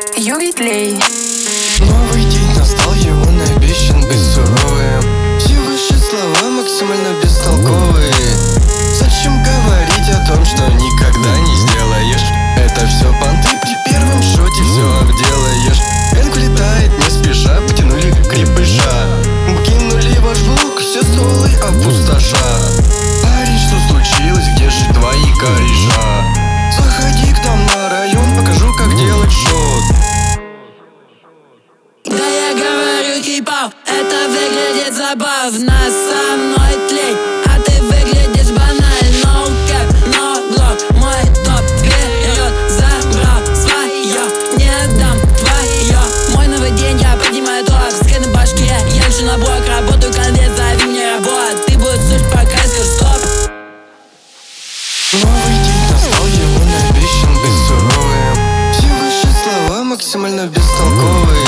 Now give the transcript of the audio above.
Юрий Тлей. Новый день настал, его обещан быть суровым. Все ваши слова максимально бестолковые. Зачем говорить о том, что никогда не сделаешь? Это все понты, при первом шоте все обделаешь. Энг влетает не спеша, потянули крепыша. Кинули ваш блок, все стволы опустоша. Парень, что случилось, где же твои кореша? Заходи к нам на район, покажу, как делать шот. Да я говорю хип-хоп, это выглядит забавно. Со мной тлей, а ты выглядишь банально. No cap, no block, мой топ вперед забрал свое, не дам твое. Мой новый день, я поднимаю топ, скрин на башке. Я лечу на блок, работаю конвейер, зови мне работу. Ты будешь суть, пока скажешь стоп. Новый день настал, его обещан быть суровым. Все ваши слова максимально бестолковые.